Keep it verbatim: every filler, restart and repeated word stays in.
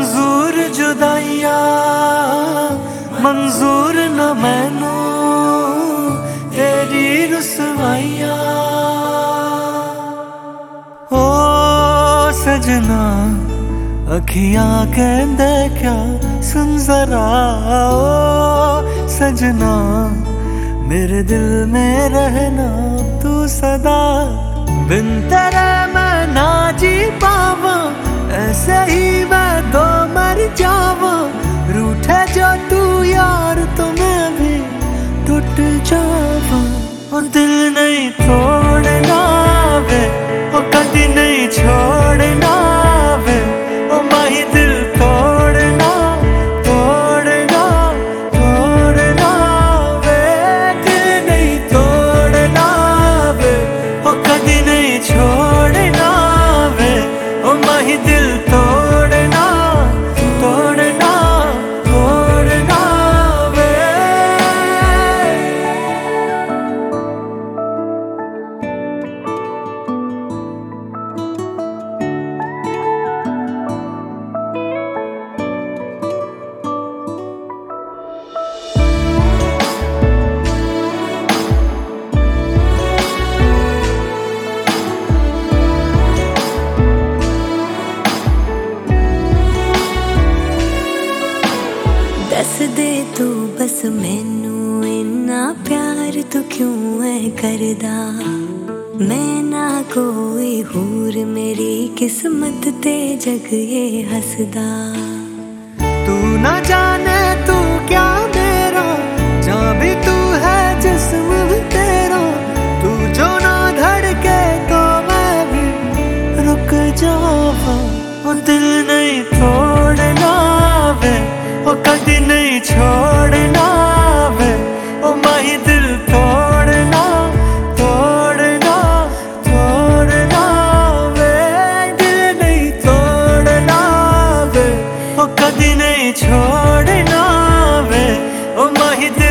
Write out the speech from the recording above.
मंजूर जुदाइया मंजूर न मैनू तेरी रुसवाइया। ओ सजना अखियां कहंदे क्या सुन जरा, ओ सजना मेरे दिल में रहना तू सदा। बिन तेरे मैं ना जी पावा, ऐसे ही मैं तो मर जावा। रूठे जो तू यार तो मैं भी टूट जावा। और दिल नहीं तोड़ना वे, और कभी नहीं छोड़ना वे। ओ माही दिल तोड़ना तोड़ना तोड़ना वे। दिल नहीं तोड़ना वे, और कभी नहीं छोड़ना वे। ओ माही दिल तोड़ना तोड़ना तोड़ना वे। दस दे तू बस मैनू इन्ना प्यार तू क्यों है करदा। मैं ना कोई हूर मेरी किस्मत ते जग ये हसदा। तू ना जाने तू क्या मेरा, जा भी तू है जिस्म भी तेरा। तू जो ना धड़के तो मैं भी रुक जावा। और दिल नहीं तोड़ना वे, और कभी नहीं छोड़ना वे। ओ माही दिल तोड़ना तोड़ना तोड़ना वे। दिल नहीं तोड़ना वे, और कभी नहीं छोड़ना वे। ओ माही दिल